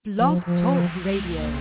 Blog Talk Radio.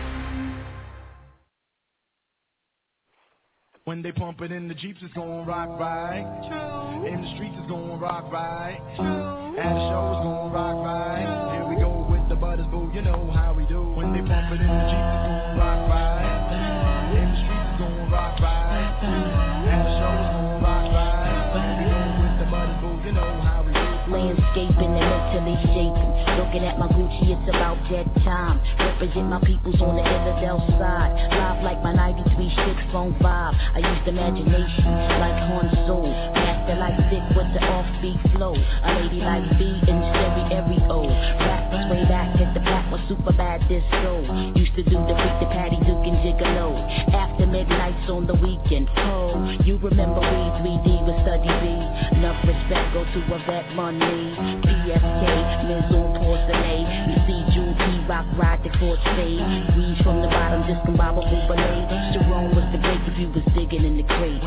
When they pump it in the Jeeps, it's gon' rock right. True. In the streets, it's gon' rock right. True. At the show, it's gon' rock right. True. Here we go with the butters, boo, you know how we do. When they pump it in the Jeeps, it's gon' rock right. In the streets, it's gon' rock right. At the show, it's gon' rock right. Here we go with the butters, boo, you know how we do. Landscaping and mentally shaping. Looking at my Gucci, it's about that time. Represent my peoples on the Illidale side. Live like my 93 6-phone vibe. I used imagination like Han Solo. Master like Vic with the offbeat flow. A lady like B in stereo. Rappers way back at the back was super bad disco. Used to do the freak, the Patty Duke and Gigolo. After midnights on the weekend. Oh, you remember we 3D with Study B. Enough respect go to a vet money. PSK, Mizzou, Porcelain. You see June P. Rock ride the court stage. Weeds from the bottom, discombobable ballet. Jerome was the great if you was digging in the crate.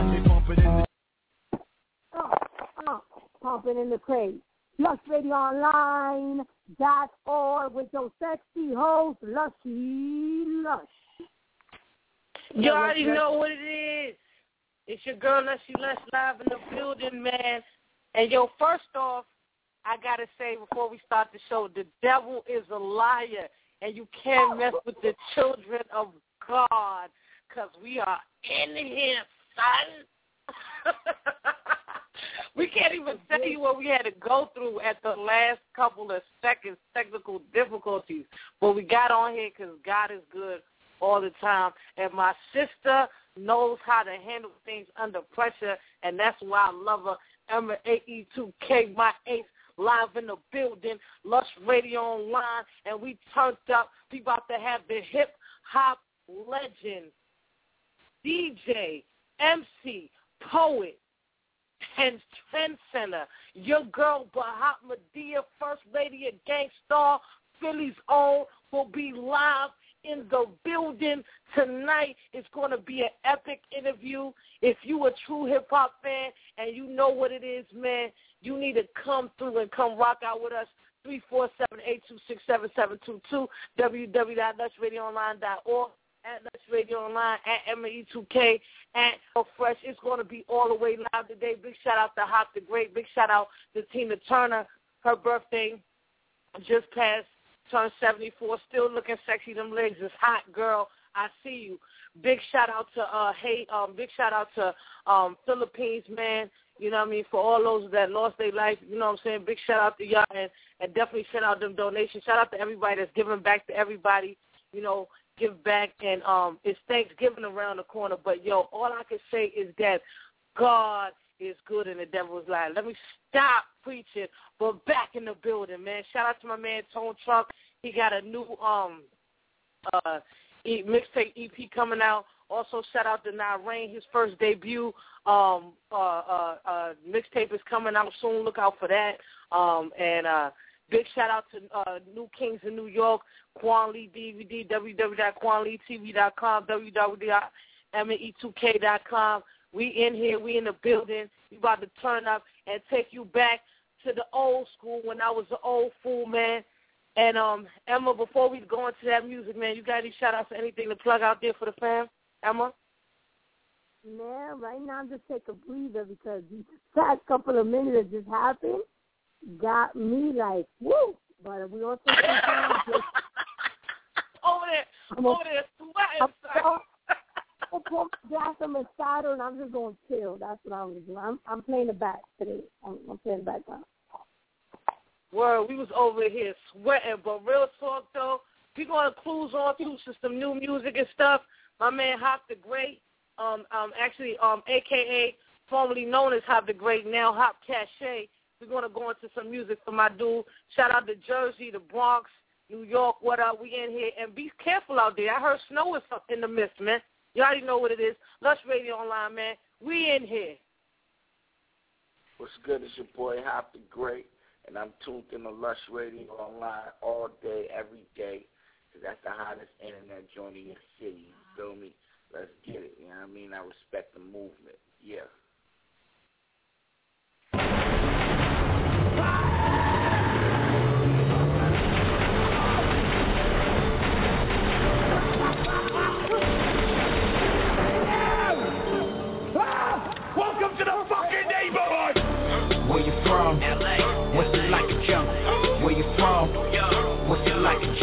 Pumping in the crate. LushRadioOnline.org with your sexy host, Lushy Lush. You already know what it is. It's your girl, Lushy Lush, live in the building, man. And yo, first off, I got to say before we start the show, the devil is a liar, and you can't mess with the children of God, because we are in here, son. We can't even tell you what we had to go through at the last couple of seconds, technical difficulties. But we got on here because God is good all the time. And my sister knows how to handle things under pressure, and that's why I love her. Emma AE2K, my ace, live in the building, Lush Radio Online, and we turned up. We about to have the hip-hop legend, DJ, MC, poet, and trendsetter, your girl Bahat Medea, First Lady of Gangstar, Philly's own, will be live in the building tonight. It's going to be an epic interview. If you a true hip-hop fan and you know what it is, man, you need to come through and come rock out with us. 347-826-7722, www.lushradioonline.org, at Lush Radio Online, at ME2K, at Fresh. It's going to be all the way live today. Big shout-out to Hop the Great. Big shout-out to Tina Turner. Her birthday just passed. Turned 74, still looking sexy. Them legs is hot, girl. I see you. Big shout out to big shout out to Philippines, man. You know what I mean, for all those that lost their life. You know what I'm saying. Big shout out to y'all, and definitely shout out them donations. Shout out to everybody that's giving back to everybody. You know, give back, and it's Thanksgiving around the corner. But yo, all I can say is that God is good and the devil is lying. Let me stop preaching, but back in the building, man. Shout out to my man Tone Trump. He got a new mixtape EP coming out. Also, shout out to Narain, his first debut mixtape is coming out soon. Look out for that. And big shout out to New Kings in New York, Quan Lee DVD, www.quanleetv.com, www.me2k.com. We in here, we in the building. We about to turn up and take you back to the old school when I was an old fool, man. And Emma, before we go into that music, man, you got any shout-outs or anything to plug out there for the fam? Emma? Man, right now I'm just take a breather because these past couple of minutes that just happened got me like, woo. But we also over there sweating, son. I'll put my glass on my saddle and I'm just going to chill. That's what I'm going to do. I'm playing the back today. I'm playing the background. Word, we was over here sweating, but real talk, though, we're going to cruise on through some new music and stuff. My man Hop the Great, a.k.a. formerly known as Hop the Great, now Hop Cache. We're going to go into some music for my dude. Shout out to Jersey, the Bronx, New York, what up? We in here. And be careful out there. I heard snow is in the mist, man. You already know what it is. Lush Radio Online, man. We in here. What's good? It's your boy Hop the Great, and I'm tuned in to Lush Radio Online all day, every day, because that's the hottest internet joint in your city. You feel me? Let's get it. You know what I mean? I respect the movement. Yeah.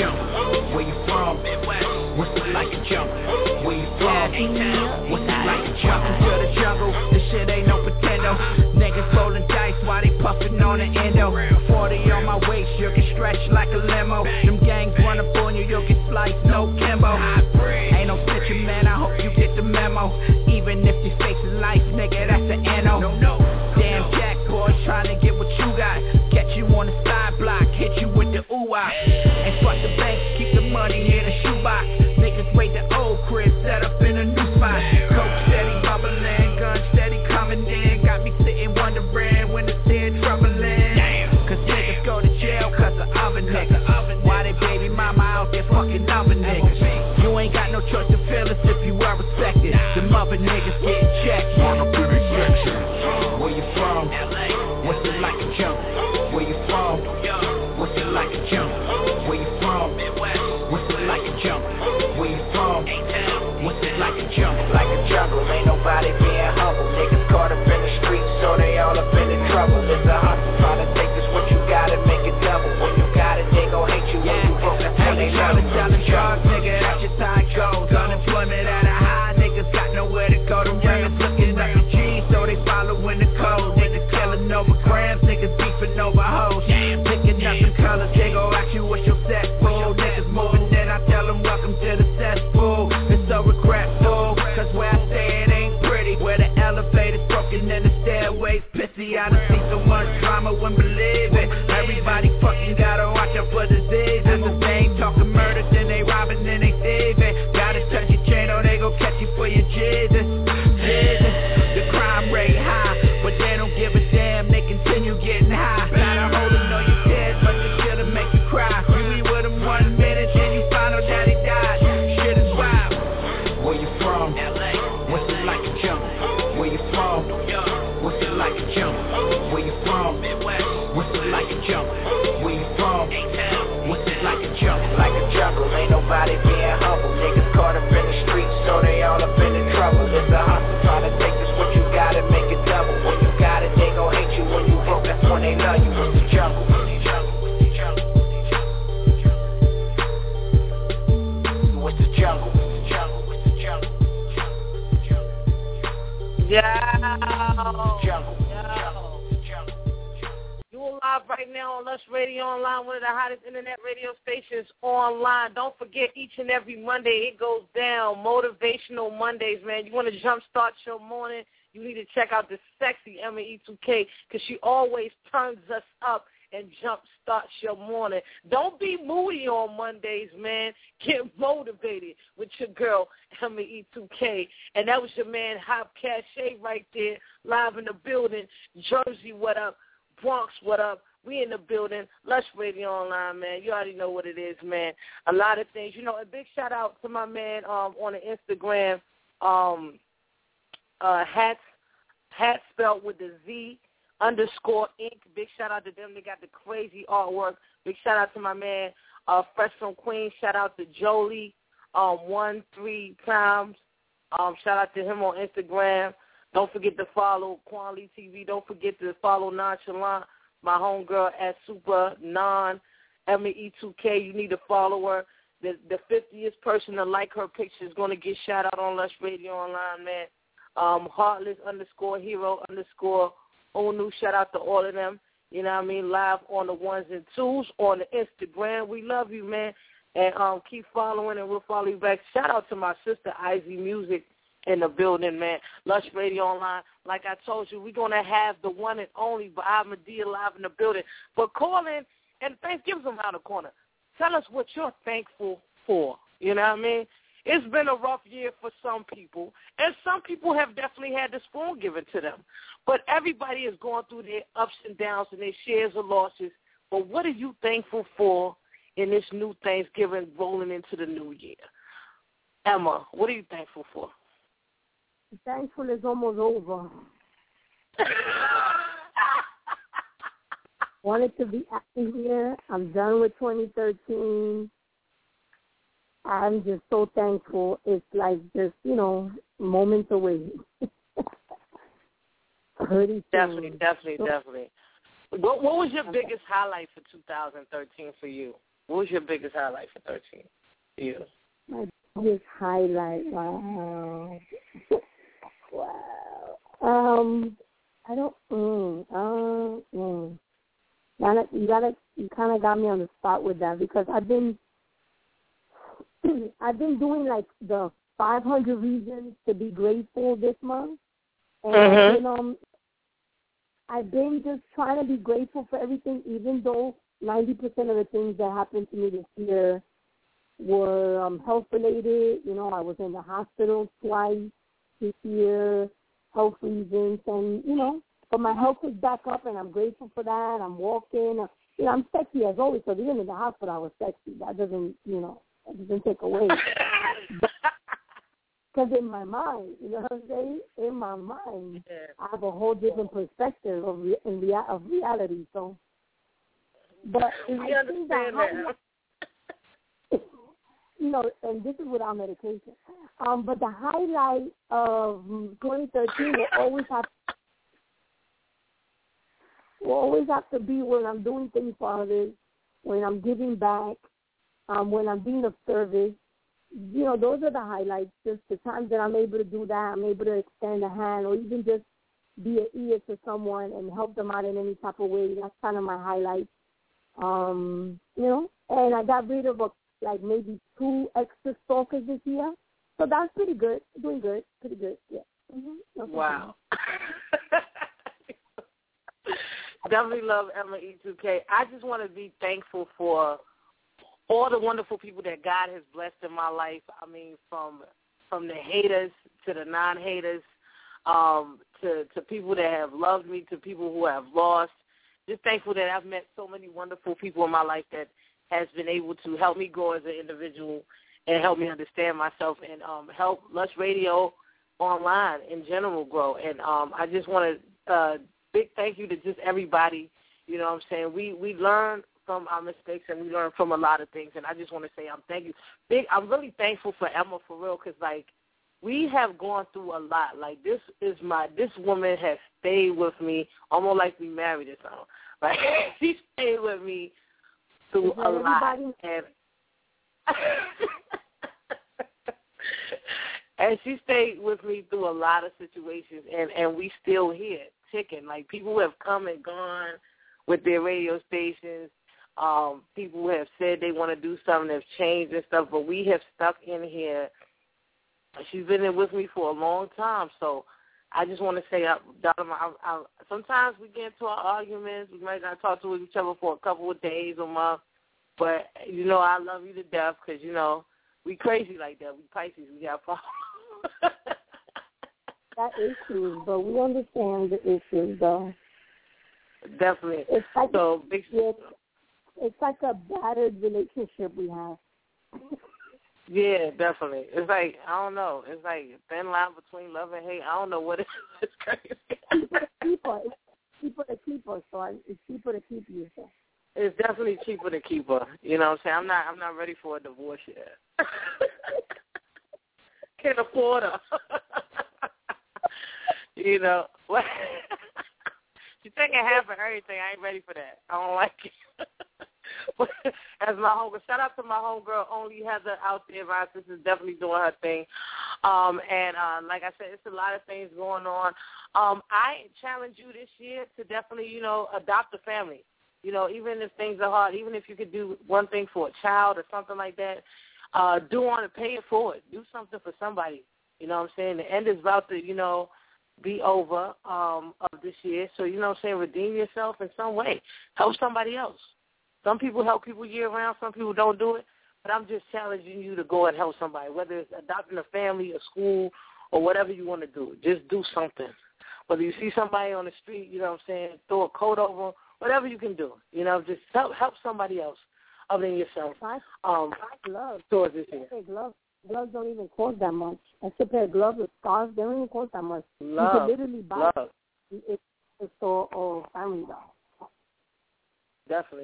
jungle? Where you from? What's it like a jungle? Where you from? What's it like a jungle? To the jungle, this shit ain't no pretendo. Niggas rolling dice while they puffin' on the endo. 40 on my waist, you can stretch like a limo. Them gangs run up on you, you'll get sliced, no Kimbo. Ain't no snitching, man, I hope you get the memo. Even if you facing life, nigga, that's an N.O. Damn jack boys trying to get what you got. Catch you on the side block, hit you with the ooh-ah. And fuck the bank, keep the money in the shoebox. Niggas wait the old crib, set up in a new spot. Coke steady bubbling, gun steady coming in. Got me sitting wondering when it's in troubling. Cause niggas go to jail cause of other niggas. Why they baby mama out there fucking other niggas? You ain't got no choice to feel us if you are respected. Them other niggas getting checked. Run up in their section. Where you from? What's it like a jungle? Where you from? What's it like a jungle? Where you from? What's it like a jungle? Where you from? What's it like a jungle? Like a jungle, ain't nobody being humble. Niggas caught up in the streets, so they all up in the trouble. It's a hustle, trying to take this what you got and make it double. When you got it, they gon' hate you when you broke. That's when they love it. Selling drugs, nigga, that's just how it goes. Unemployment at a high, niggas got nowhere to go. Them rappers looking up the G's, so they following the code. Niggas killing over grams, niggas beefing over hoes. Picking up them colors, they gon' ask you what's your sex, fool. Niggas moving, then I tell them welcome to the cesspool. It's so regretful, cause where I stay it ain't pretty. Where the elevator's broken and the stairway's pissy. I done seen so much drama, wouldn't believe it. Everybody fucking gotta watch out for diseases. If they ain't talking murder, then they robbing, then they thieving. Gotta touch your chain or they gon' catch you for your Jesus. The crime rate high, but they don't give a damn, they continue getting high. Got a hold of know you dead, but the shit'll make you cry. You be with him 1 minute, then you find out that he died. Shit is wild. Where you from? What's it like a jungle? Where you from? What's it like a jungle? Where you from? What's it like a jungle? Where you from? What's it like a jungle? Like a jungle, ain't nobody being humble. Niggas caught up in the streets, so they all up in the trouble. It's a hustle, trying to take this what you got and make it double. When you got it, they gon' hate you. When you broke, that's when they love you. It's the jungle. What's the jungle? You alive right now on Lush Radio Online, one of the hottest internet radio stations online. Don't forget, each and every Monday it goes down. Motivational Mondays, man. You want to jumpstart your morning, you need to check out the sexy Emma E2K because she always turns us up and jumpstarts your morning. Don't be moody on Mondays, man. Get motivated with your girl, Emma E2K. And that was your man, Hop Cache, right there, live in the building. Jersey, what up? Bronx, what up? We in the building. Lush Radio Online, man. You already know what it is, man. A lot of things. You know, a big shout-out to my man on the Instagram, hats spelled with the Z _Inc. Big shout-out to them. They got the crazy artwork. Big shout-out to my man, Fresh from Queens. Shout-out to Jolie 1-3 times. Shout-out to him on Instagram. Don't forget to follow Quan Lee TV. Don't forget to follow Nonchalant, my homegirl at Super Non, Emma E2K. You need to follow her. The 50th person to like her picture is going to get shout out on Lush Radio Online, man. Heartless _hero _Onu. Shout out to all of them. You know what I mean? Live on the 1s and 2s on the Instagram. We love you, man. And keep following, and we'll follow you back. Shout out to my sister, Izzy Music, in the building, man. Lush Radio Online. Like I told you, we're going to have the one and only Bob Medea live in the building. But call in, and Thanksgiving's around the corner. Tell us what you're thankful for. You know what I mean? It's been a rough year for some people, and some people have definitely had the spoon given to them. But everybody is going through their ups and downs and their shares of losses. But what are you thankful for in this new Thanksgiving rolling into the new year? Emma, what are you thankful for? Thankful is almost over. Wanted to be out here. I'm done with 2013. I'm just so thankful. It's like just, moments away. Definitely. What was your biggest highlight for 2013 for you? What was your biggest highlight for 13? You. My biggest highlight, wow. I don't. You kind of got me on the spot with that because I've been doing like the 500 reasons to be grateful this month, and I've been just trying to be grateful for everything, even though 90% of the things that happened to me this year were health related. You know, I was in the hospital twice this year, health reasons, and but my health is back up, and I'm grateful for that. I'm walking. I'm sexy as always. So even in the hospital, I was sexy. That doesn't, that doesn't take away. Because in my mind, you know what I'm saying? In my mind, I have a whole different perspective of reality. So, but you understand that. And this is without medication. But the highlight of 2013 will always have to be when I'm doing things for others, when I'm giving back, when I'm being of service. Those are the highlights. Just the times that I'm able to do that, I'm able to extend a hand or even just be an ear to someone and help them out in any type of way. That's kind of my highlight. And I got rid of maybe 2 extra stalkers this year. So that's pretty good. Doing good. Pretty good, yeah. Mm-hmm. Wow. Definitely love Emma E2K. I just want to be thankful for all the wonderful people that God has blessed in my life. I mean, from the haters to the non-haters, to people that have loved me, to people who have lost. Just thankful that I've met so many wonderful people in my life that has been able to help me grow as an individual and help me understand myself and help Lush Radio Online in general grow. And I just want to big thank you to just everybody. You know what I'm saying? We learn from our mistakes and we learn from a lot of things. And I just want to say I'm really thankful for Emma for real because, we have gone through a lot. This woman has stayed with me almost like we married or something. She stayed with me through a lot. And she stayed with me through a lot of situations, and we still here, ticking. People who have come and gone with their radio stations, people who have said they want to do something, have changed and stuff, but we have stuck in here. She's been there with me for a long time, so I just want to say, sometimes we get into our arguments. We might not talk to each other for a couple of days or months, but, I love you to death because, we crazy like that. We Pisces. We got problems. That issues, but we understand the issues, though. Definitely. It's like a battered relationship we have. Yeah, definitely. It's I don't know. It's a thin line between love and hate. I don't know what it is. It's crazy. It's cheaper to keep her, so it's cheaper to keep you. So. It's definitely cheaper to keep her. You know what I'm saying? I'm not ready for a divorce yet. Can't afford her. She's taking half of everything. I ain't ready for that. I don't like it. As my homegirl, shout out to my homegirl, Only Heather out there. My sister's definitely doing her thing. Like I said, it's a lot of things going on. I challenge you this year to definitely, adopt a family. Even if things are hard, even if you could do one thing for a child or something like that, pay it forward. Do something for somebody. You know what I'm saying? The end is about to, be over of this year. So, redeem yourself in some way. Help somebody else. Some people help people year-round. Some people don't do it. But I'm just challenging you to go and help somebody, whether it's adopting a family, a school, or whatever you want to do. Just do something. Whether you see somebody on the street, throw a coat over them, whatever you can do. Just help somebody else other than yourself. Gloves. Towards this year. Gloves don't even cost that much. Extra pair of gloves or scarves, they don't even cost that much. Love. You can literally buy it at a store or Family Dollar. Definitely.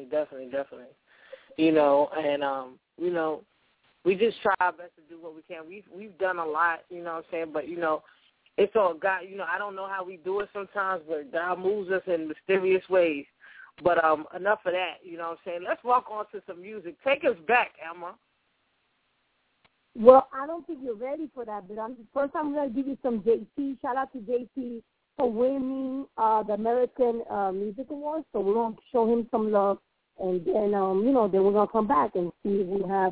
We just try our best to do what we can. We've done a lot, but, it's all God. I don't know how we do it sometimes, but God moves us in mysterious ways But enough of that, you know what I'm saying? Let's walk on to some music. Take us back, Emma. Well, I don't think you're ready for that, but first I'm going to give you some JT. Shout out to JT for winning the American Music Awards. So we're going to show him some love, and then, then we're going to come back and see if we have,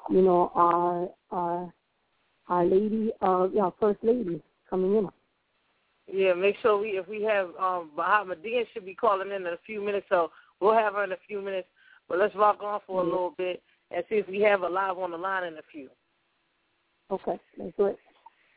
our lady, First Lady coming in. Yeah, make sure if we have Bahamadia should be calling in a few minutes, so we'll have her in a few minutes. But let's rock on for a little bit and see if we have her live on the line in a few. Okay, let's do it.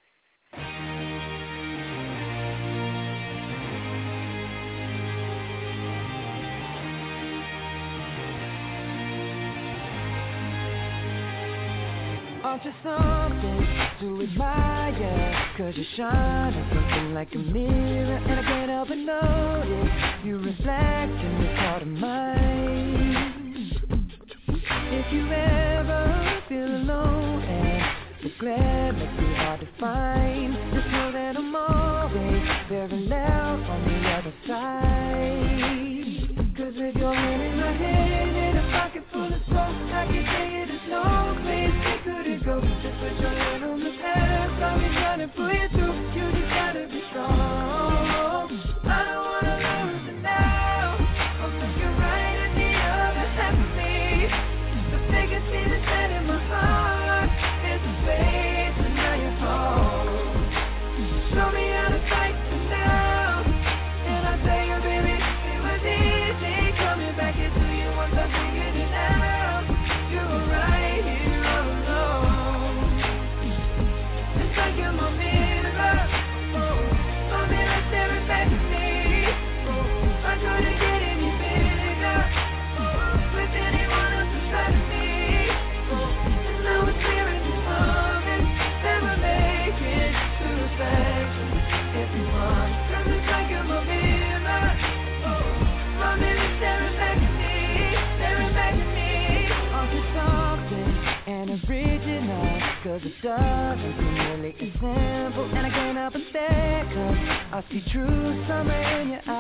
Aren't you something to admire? 'Cause you shine at something like a mirror, and I can't help but notice you reflect in this heart of mine. If you ever feel alone and the glare makes it hard to find, just know that I'm always very loud on the other side. 'Cause with your hand in my hand and a pocket full of smoke, I can tell you there's no place we couldn't go. Just put your hand on the past, I'll be trying to pull you through. You just gotta be strong. I don't wanna lose it now. I'm looking right at the other half of me. The biggest thing that's set in my heart is the space, and now you're home. Show me how to fight for now, and I'll tell you, baby, it was easy coming back into you once I figured it out. You were right here all alone. It's like you're my mirror, my mirror staring back at me. I couldn't get any bigger with anyone else inside of me. And now it's clear in this moment that we're making to perfection. If you want, 'cause it's like you're my mirror, my mirror staring back at me, staring back at me. Aren't you something and original? 'Cause it doesn't seem really as simple, and I can't help but stare, 'cause I see true summer in your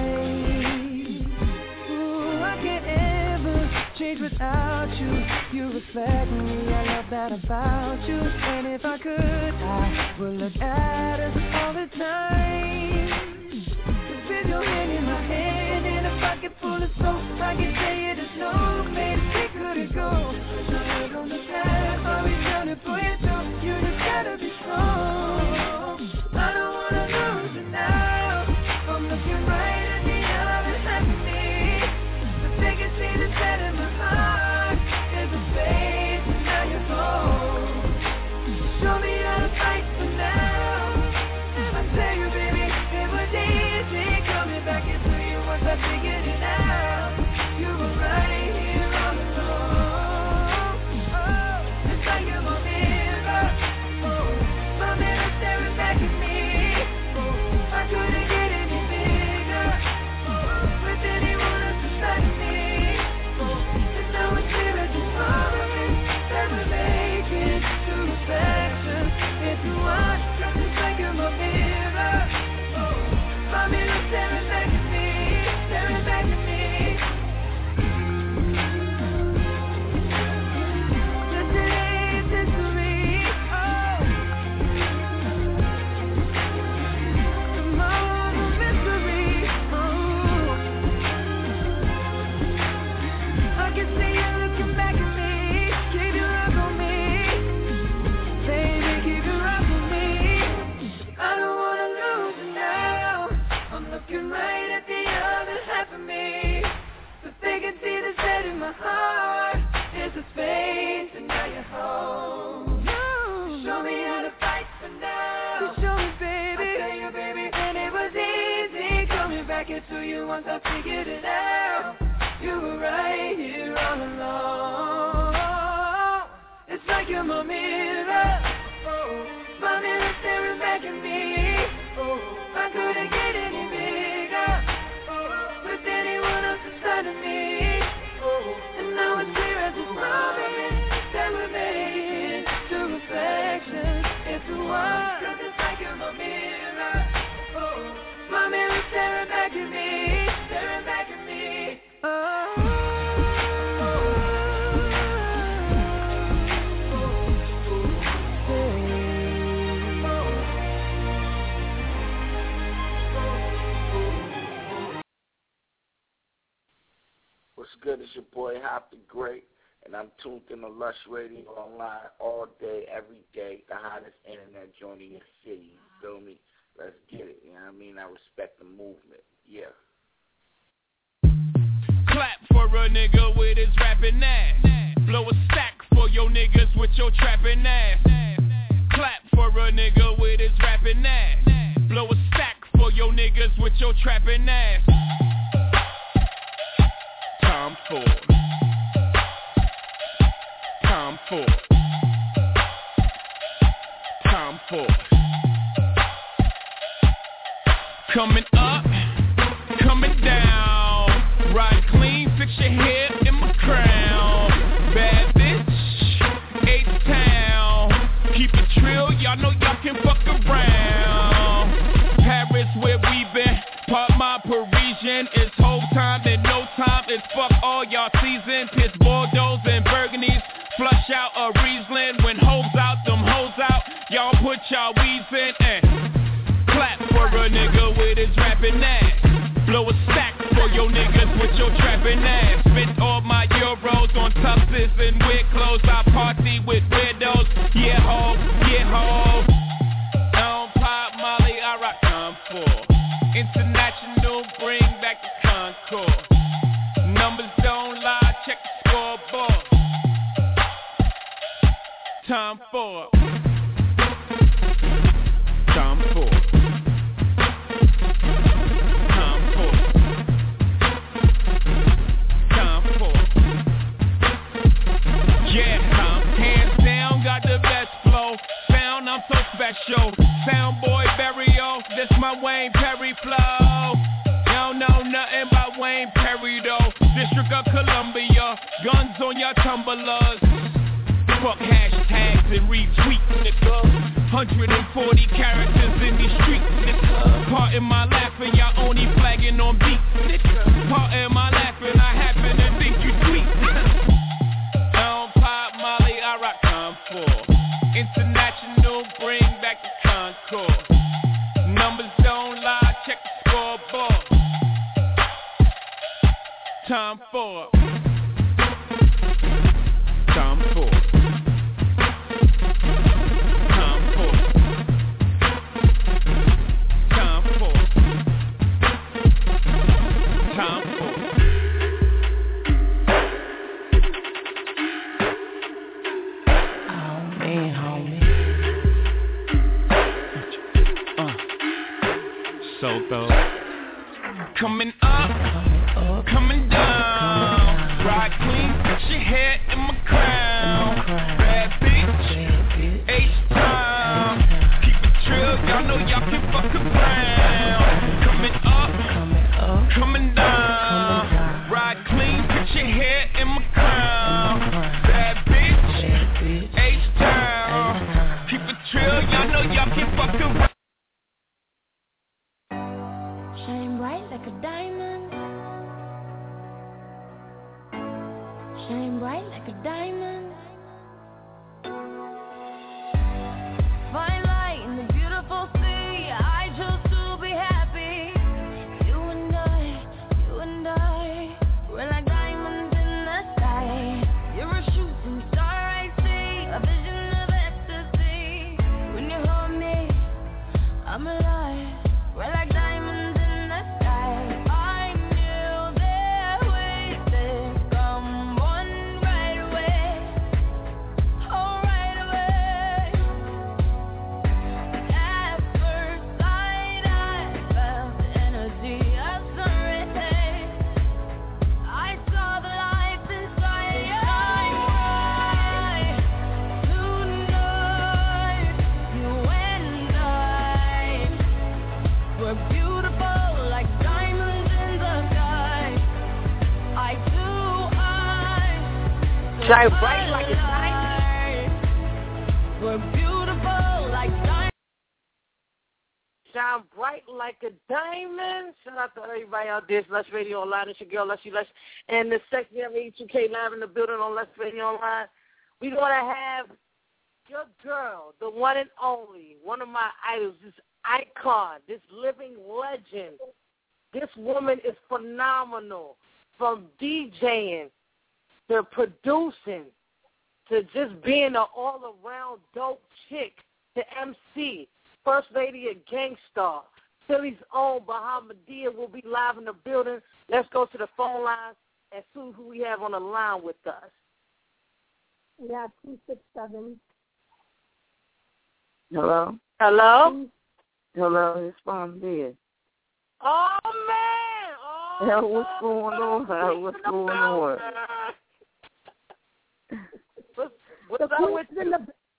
eyes. Ooh, I can't ever change without you. You reflect me, I love that about you. And if I could, I would look at us all the time. 'Cause with your hand in my hand and a pocket full of soap, I can tell you there's no place we couldn't go. Put your head on the path, always trying to pull you through. You just gotta be strong. I don't wanna lose it now. I'm looking right at the other half of me. The biggest thing that's set in my heart is the space, and now you're home. Show me how to fight for now, and I tell you, baby, it was easy coming back into you once I figured it out. You were right here all along. It's like you're my mirror, my mirror staring back at me. I couldn't get any bigger with anyone else inside of me. And now it's clear as this moment that we're making to perfection. If you want, 'cause it's like you're my mirror, my mirror staring back at me, staring back at me. Yesterday's history, tomorrow's a mystery. I can see you looking back at me. Keep your eyes on me, baby, keep your eyes on me. I don't wanna lose it now. I'm looking right at the other half of me. The vacancy that's set in my heart is a space, and now you're home. Show me how to fight for now. Show me, baby. I tell you, baby, and it was easy coming back into you once I figured it out. You were right here all along. It's like you're my mirror, my mirror staring back at me. I couldn't get any bigger with anyone else inside of me. And now it's clear as this moment that we're making to perfection. If you want, 'cause it's like you're my mirror, my mirror staring back at me, staring back at me. It's your boy Hop the Great, and I'm tuned in to Lush Radio Online all day, every day. The hottest internet joint in your city. You feel me? Let's get it. You know what I mean? I respect the movement. Yeah. Clap for a nigga with his rapping ass. Blow a stack for your niggas with your trapping ass. Clap for a nigga with his rapping ass. Blow a stack for your niggas with your trapping ass. Tom Ford. Tom Ford. Tom Ford. Coming up, coming down. Ride clean, fix your hair in my crown. Bad bitch, H-Town. Keep it trill, y'all know y'all can fuck around. Paris where we been, pop my Parisian. It's whole time and no time, it's fuck all y'all season. Piss Bordeaux and Burgundies, flush out a Riesling. When hoes out, them hoes out, y'all put y'all weeds in and clap for a nigga with his rapping ass. Blow a stack for your niggas with your trapping ass. Spent all my euros on tuxes and weird clothes. I party with weirdos. Yeah ho, yeah ho. I don't pop Molly, I rock Tom Ford. International, bring back the Concord. Numbers don't lie, check the scoreboard. Tom Ford. Tom Ford. Tom Ford. Tom Ford. Yeah, hands down, got the best flow. Sound, I'm so special. Sound boy burial, this my Wayne Perry flow. You don't know nothing about Wayne Perry though. District of Columbia, guns on your tumblers. Fuck hashtags and retweets, nigga. 140 characters in these streets, nigga. Pardon my laughing, y'all only flagging on beats, nigga. Pardon my laughing, I happen to think you sweet, nigga. I don't pop Molly, I rock Tom Ford. International, bring back the Concord. Numbers don't lie, check the scoreboard. Tom Ford. Tom Ford. Coming up, coming down. Ride clean, fix your hair in my crown. Bad bitch, H-Time. Keep it trill, y'all know y'all can fuck around. Coming up, coming down. Ride clean, fix your hair in my crown. Bad bitch, H-Time. Keep it trill, y'all know y'all can fuck around. Like a diamond, shine bright like a diamond. Fine light in the beautiful sea. I chose to be happy. You and I, we're like diamonds in the sky. You're a shooting star, I see, a vision of ecstasy. When you hold me, I'm alive. We're like diamonds. Shine bright like a diamond. We're beautiful like diamonds. Shine bright like a diamond. Shout out to everybody out there. It's Lush Radio Online. It's your girl, Lushy Lush. And the section of E2K Live in the building on Lush Radio Online. We're going to have your girl, the one and only, one of my idols, this icon, this living legend. This woman is phenomenal. from DJing to producing to just being an all-around dope chick to MC, First Lady of Gangstar, Philly's own Bahamadia will be live in the building. Let's go to the phone lines and see who we have on the line with us. We have 267. Hello? Hello? Hello, it's Bahamadia. Oh, man! Oh, what's going on? What's going on? What's up with you?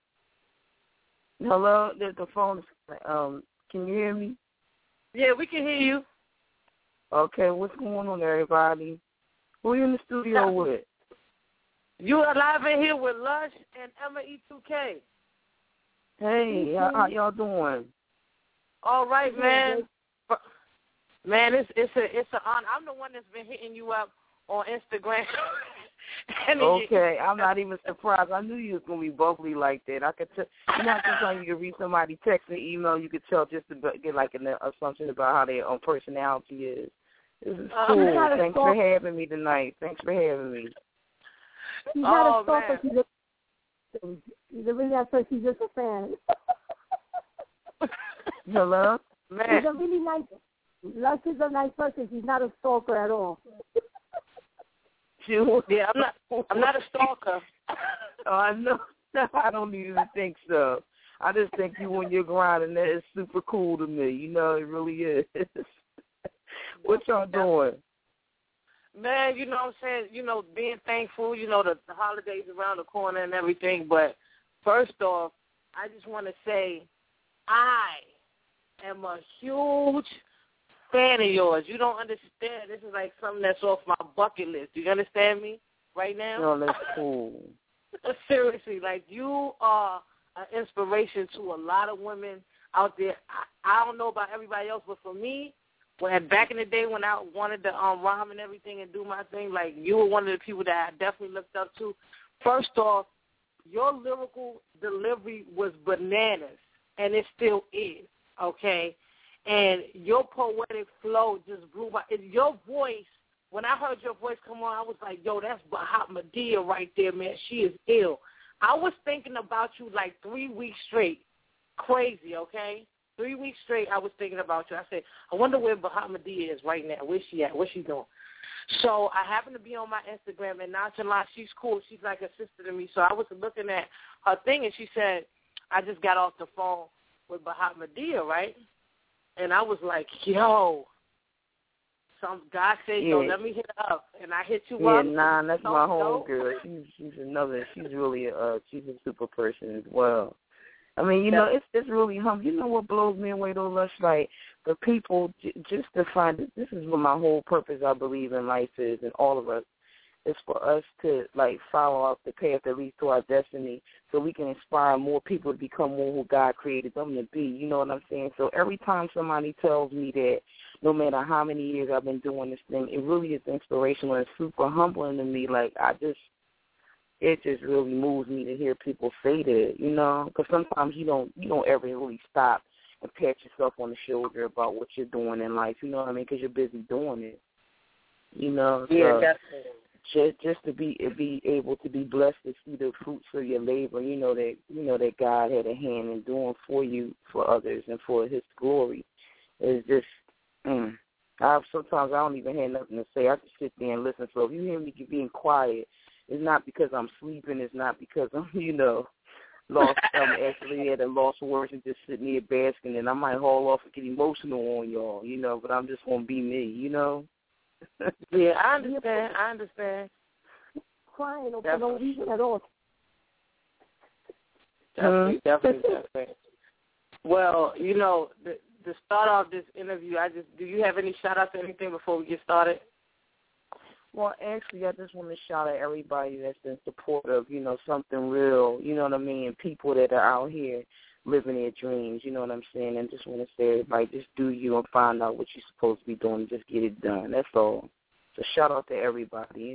Hello, the phone is, can you hear me? Yeah, we can hear you. Okay, what's going on, everybody? Who are you in the studio with? You are live in here with Lush and Emma E2K. Hey, how y'all doing? All right, man. Man, it's an honor. I'm the one that's been hitting you up on Instagram. Okay, I'm not even surprised. I knew you was gonna be bubbly like that. I could tell. You know, sometimes you can read somebody text or email, you could tell just to get like an assumption about how their personality is. This is cool. Thanks for having me tonight. Thanks for having me. She's not a stalker. She's a really nice person. She's just a fan. Hello? Man. She's a really nice. Lush is a nice person. She's not a stalker at all. Yeah, I'm not a stalker. Oh, I know. I don't even think so. I just think you on your grind, and that is super cool to me. You know, it really is. What y'all doing? Man, you know what I'm saying? You know, being thankful, you know, the holidays around the corner and everything. But first off, I just want to say I am a huge fan of yours. You don't understand. This is like something that's off my bucket list. Do you understand me right now? No, that's cool. Seriously, like you are an inspiration to a lot of women out there. I don't know about everybody else, but for me, back in the day when I wanted to rhyme and everything and do my thing, like you were one of the people that I definitely looked up to. First off, your lyrical delivery was bananas, and it still is, okay? And your poetic flow just blew my. Your voice, when I heard your voice come on, I was like, yo, that's Bahamadia right there, man. She is ill. I was thinking about you like 3 weeks straight. Crazy, okay? 3 weeks straight, I was thinking about you. I said, I wonder where Bahamadia is right now. Where's she at? What's she doing? So I happened to be on my Instagram, and nonchalant, she's cool. She's like a sister to me. So I was looking at her thing, and she said, I just got off the phone with Bahamadia, right? And I was like, yo, some guy said, yo, let me hit her up. And I hit you up. Yeah, nah, that's my homegirl. She's really she's a super person as well. I mean, you know, it's really humble. You know what blows me away though, Lush? Like, the people, just to find it, this is what my whole purpose, I believe, in life is, and all of us, is for us to, like, follow up the path that leads to our destiny so we can inspire more people to become more who God created them to be. You know what I'm saying? So every time somebody tells me that, no matter how many years I've been doing this thing, it really is inspirational and super humbling to me. Like, it just really moves me to hear people say that, you know, because sometimes you don't ever really stop and pat yourself on the shoulder about what you're doing in life, you know what I mean, because you're busy doing it, you know. Yeah, so definitely. Just to be able to be blessed to see the fruits of your labor, you know that God had a hand in doing for you, for others, and for His glory. It's just, sometimes I don't even have nothing to say. I just sit there and listen. So if you hear me being quiet, it's not because I'm sleeping. It's not because I'm, lost. I'm actually at a loss of words and just sitting there basking, and I might haul off and get emotional on y'all, but I'm just gonna be me, Yeah, I understand. Crying for no reason at all. Definitely. Well, to start off this interview, do you have any shout-outs or anything before we get started? Well, actually, I just want to shout out everybody that's in support of, something real, you know what I mean, people that are out here living their dreams, you know what I'm saying, and just want to say, everybody, just do you and find out what you're supposed to be doing and just get it done. That's all. So shout out to everybody,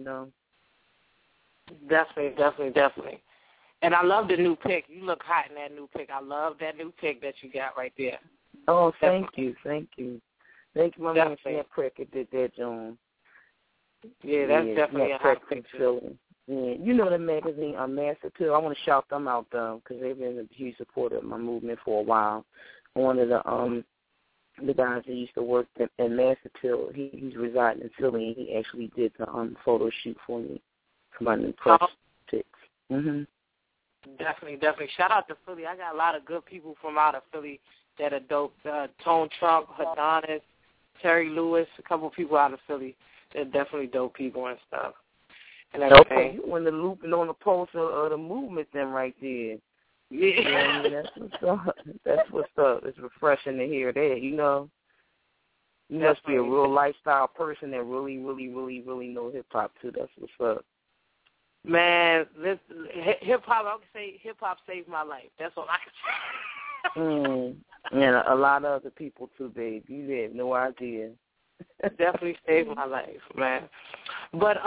Definitely. And I love the new pic. You look hot in that new pic. I love that new pic that you got right there. Oh, thank you. Thank you, my man, Snap Cricket did that, John. Yeah, that's definitely a hot picture. Yeah, you know the magazine, Master Pill. I want to shout them out though, because they've been a huge supporter of my movement for a while. One of the guys that used to work at Master Pill, he's residing in Philly, and he actually did the photo shoot for me for my new press pics. Definitely. Shout out to Philly. I got a lot of good people from out of Philly that are dope. Tone Trump, Adonis, Terry Lewis, a couple people out of Philly. They're definitely dope people and stuff. And okay, you in the loop and on the pulse of the movement then right there. Yeah. That's what's up. That's what's up. It's refreshing to hear that, you know. You must be a real lifestyle person that really, really, really, really know hip-hop, too. That's what's up. Man, hip-hop, I would say hip-hop saved my life. That's all I can say. And a lot of other people, too, babe. You have no idea. Definitely saved my life, man. But,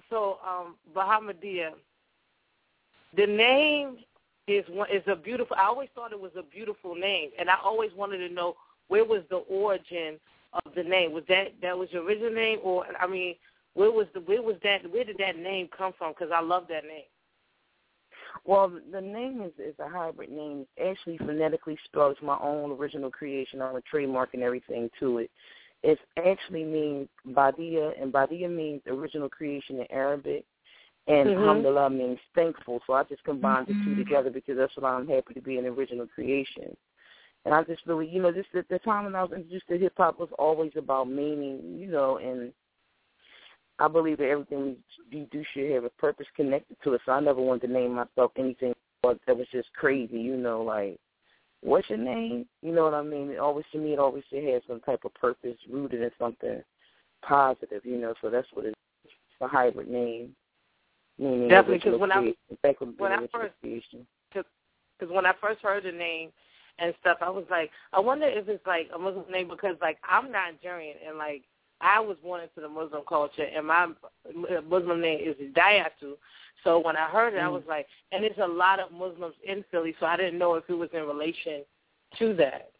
Bahamadia, the name is a beautiful, I always thought it was a beautiful name, and I always wanted to know where was the origin of the name. Was that was your original name, or, I mean, where did that name come from? Because I love that name. Well, the name is a hybrid name. It's actually phonetically spelled. It's my own original creation. I'm a trademark and everything to it. It actually means Badia, and Badia means original creation in Arabic, and Alhamdulillah means thankful. So I just combined the two together because that's what I'm happy to be, an original creation. And I just really, you know, just at the time when I was introduced to hip-hop was always about meaning, you know, and I believe that everything we do should have a purpose connected to it. So I never wanted to name myself anything that was just crazy, you know, like, what's your name? You know what I mean? It always, to me, it always should have some type of purpose rooted in something positive, you know, so that's what it is. It's a hybrid name. Definitely, because when I first heard the name and stuff, I was like, I wonder if it's like a Muslim name, because, like, I'm Nigerian, and, like, I was born into the Muslim culture, and my Muslim name is Dayatu. So when I heard it, I was like, and there's a lot of Muslims in Philly, so I didn't know if it was in relation to that.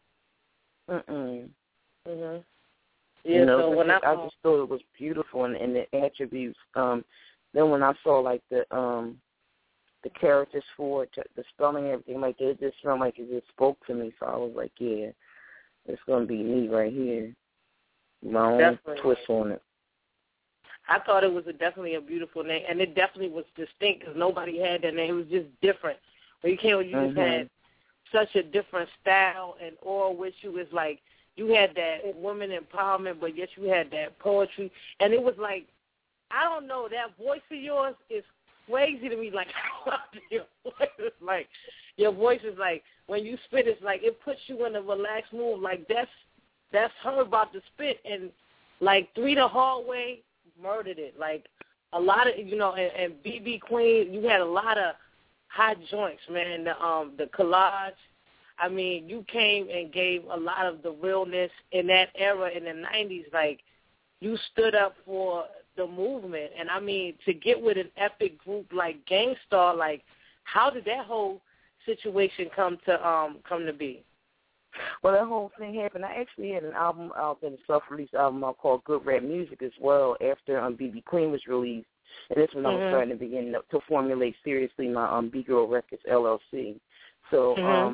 Yeah, you know, so when I just thought it was beautiful and the attributes. Then when I saw like the characters for it, the spelling and everything, like it just felt like it just spoke to me. So I was like, yeah, it's gonna be me right here. My own twist on it. I thought it was definitely a beautiful name, and it definitely was distinct because nobody had that name. It was just different. When you just had such a different style and aura with you. It's like you had that woman empowerment, but yet you had that poetry. And it was like, I don't know, that voice of yours is crazy to me. Like, I love your voice. It's like, your voice is like, when you spit, it's like, it puts you in a relaxed mood. Like, that's her about to spit. And, like, 3 the Hallway murdered it. Like, a lot of, you know, and BB Queen, you had a lot of hot joints, man. The collage, I mean, you came and gave a lot of the realness in that era in the 90s. Like, you stood up for the movement. And, I mean, to get with an epic group like Gang Starr, like, how did that whole situation come to be? Well, that whole thing happened. I actually had an album out, a self-release album called Good Rap Music as well after BB Queen was released. And this when I was starting to begin to formulate seriously my B-Girl Records LLC. So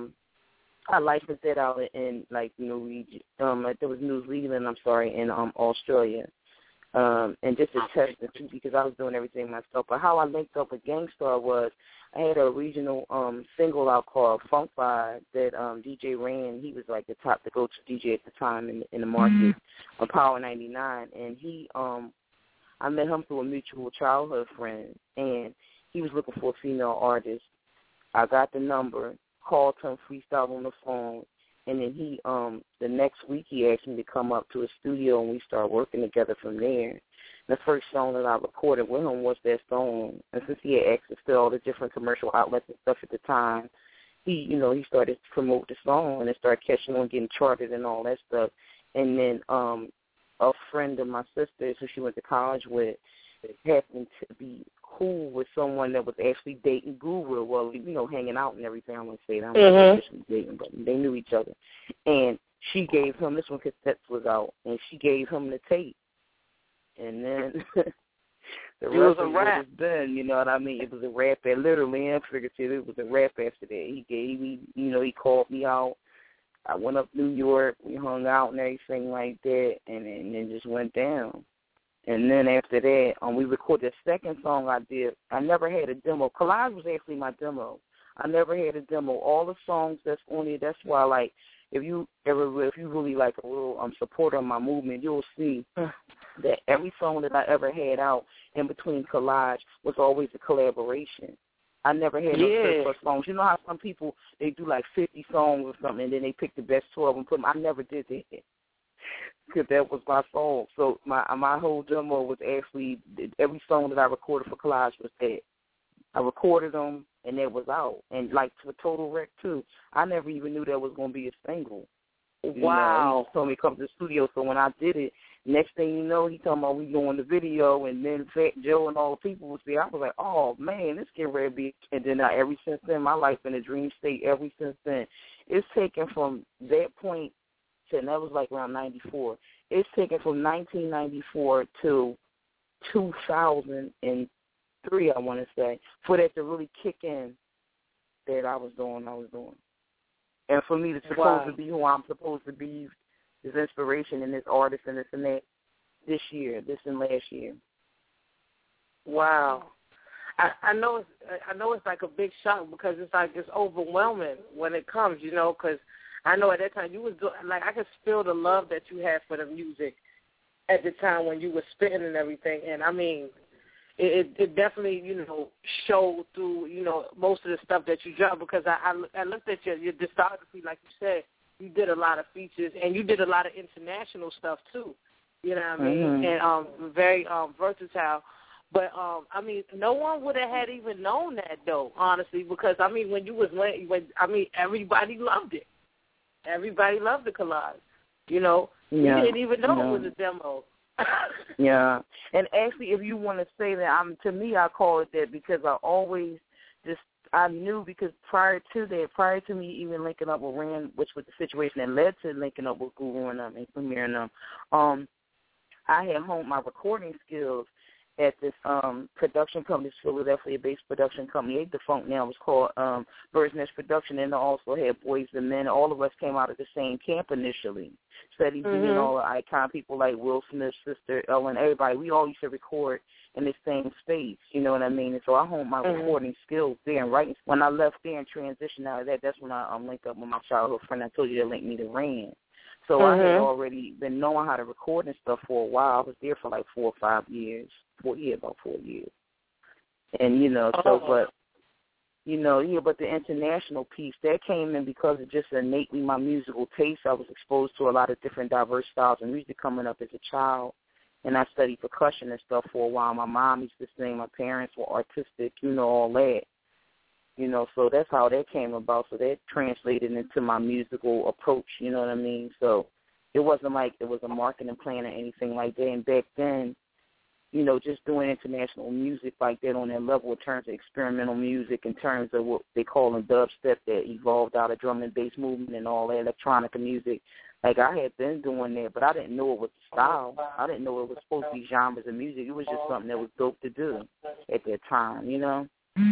I licensed that out in like there was New Zealand, in Australia. And just a test too, because I was doing everything myself. But how I linked up with Gang Starr was I had a regional single out called Funk Vibe that DJ ran. He was like the go-to DJ at the time in the market on Power 99. And I met him through a mutual childhood friend, and he was looking for a female artist. I got the number, called him, freestyle on the phone, and then he the next week he asked me to come up to a studio, and we started working together from there. The first song that I recorded with him was that song, and since he had access to all the different commercial outlets and stuff at the time, he started to promote the song, and it started catching on, getting charted and all that stuff. And then a friend of my sister's who she went to college with happened to be cool with someone that was actually dating Guru. Well, hanging out and everything. I wouldn't say that. I wasn't officially dating, but they knew each other. And she gave him, this one cassette was out, and she gave him the tape. And then The rest of it has been, you know what I mean? It was a rap, and literally and figuratively, it was a rap after that. He gave me, you know, he called me out. I went up to New York. We hung out and everything like that, and then just went down. And then after that, we recorded the second song I did. I never had a demo. Collage was actually my demo. I never had a demo. All the songs that's on it, that's why, like, if you really like a real supporter of my movement, you'll see that every song that I ever had out in between Collage was always a collaboration. I never had no surplus songs. You know how some people, they do like 50 songs or something, and then they pick the best 12 and put them. I never did that. Because that was my song. So my whole demo was actually, every song that I recorded for Collage was that. I recorded them, and it was out. And, like, for Total Wreck, too, I never even knew that was going to be a single. Wow. He told me to come to the studio, so when I did it, next thing you know, he told me we doing the video, and then Fat Joe and all the people was there. I was like, oh, man, this get ready to be. And then ever since then, my life in a dream state ever since then. It's taken from that point to, and that was like around 94. It's taken from 1994 to 2003, I want to say, for that to really kick in that I was doing. And for me to supposed to be who I'm supposed to be, this inspiration and this artist and this and that, this and last year. Wow. I know it's like a big shock because it's like it's overwhelming when it comes, you know, because I know at that time you was doing, like, I could feel the love that you had for the music at the time when you were spitting and everything. And, I mean, it definitely, you know, showed through, you know, most of the stuff that you dropped because I looked at your discography, like you said, you did a lot of features and you did a lot of international stuff too, you know what I mean, and very versatile. But, I mean, no one would have had even known that, though, honestly, because, I mean, when you was everybody loved it. Everybody loved the Collage, you know. Yeah. You didn't even know it was a demo. Yeah. And actually, if you want to say that, to me, I call it that because I always I knew because prior to me even linking up with Rand, which was the situation that led to linking up with Guru and Premier and them, I had honed my recording skills at this production company, this Philadelphia-based production company. They defunct now. It was called Bird's Nest Production, and they also had Boys and Men. All of us came out of the same camp initially. Steady B and all the icon people like Will Smith's sister, Ellen, everybody. We all used to record in the same space, you know what I mean? And so I honed my recording skills there. And right when I left there and transitioned out of that, that's when I linked up with my childhood friend. I told you that linked me to Rand. So I had already been knowing how to record and stuff for a while. I was there for like 4 or 5 years. About 4 years. And, you know, but the international piece, that came in because of just innately my musical taste. I was exposed to a lot of different diverse styles of music coming up as a child. And I studied percussion and stuff for a while. My mom used to sing. My parents were artistic, you know, all that. You know, so that's how that came about. So that translated into my musical approach, you know what I mean? So it wasn't like it was a marketing plan or anything like that. And back then, you know, just doing international music like that on that level in terms of experimental music, in terms of what they call in dubstep that evolved out of drum and bass movement and all that electronica music. Like, I had been doing that, but I didn't know it was the style. I didn't know it was supposed to be genres of music. It was just something that was dope to do at that time, you know?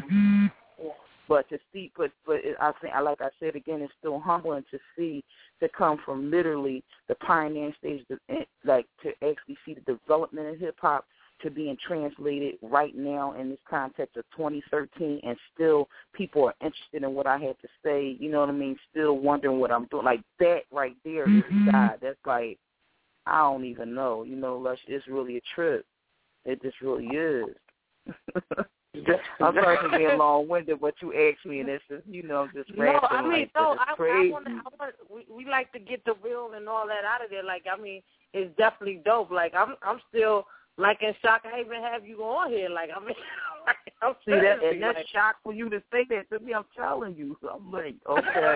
But to see, I think, like I said again, it's still humbling to come from literally the pioneering stage, like to actually see the development of hip hop to being translated right now in this context of 2013, and still people are interested in what I have to say. You know what I mean? Still wondering what I'm doing. Like that right there is God. That's like, I don't even know. You know, Lush, it's really a trip. It just really is. I'm sorry for being long-winded, but you asked me, and it's just, you know, just rapping. We like to get the real and all that out of there. Like, I mean, it's definitely dope. Like, I'm still, like, in shock. I even have you on here. Like, I mean, I'm see that, and that's like, shock for you to say that to me. I'm telling you. I'm like, okay.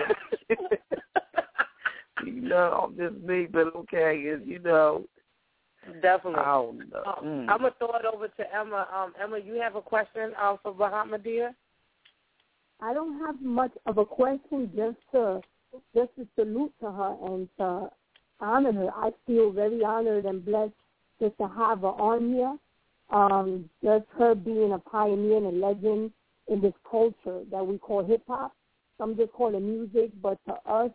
You know, I'm just me, but okay, you know. Definitely. I don't know. I'm going to throw it over to Emma. Emma, you have a question for Bahamadia? I don't have much of a question, just to salute to her and to honor her. I feel very honored and blessed just to have her on here. just her being a pioneer and a legend in this culture that we call hip-hop. Some just call it music, but to us,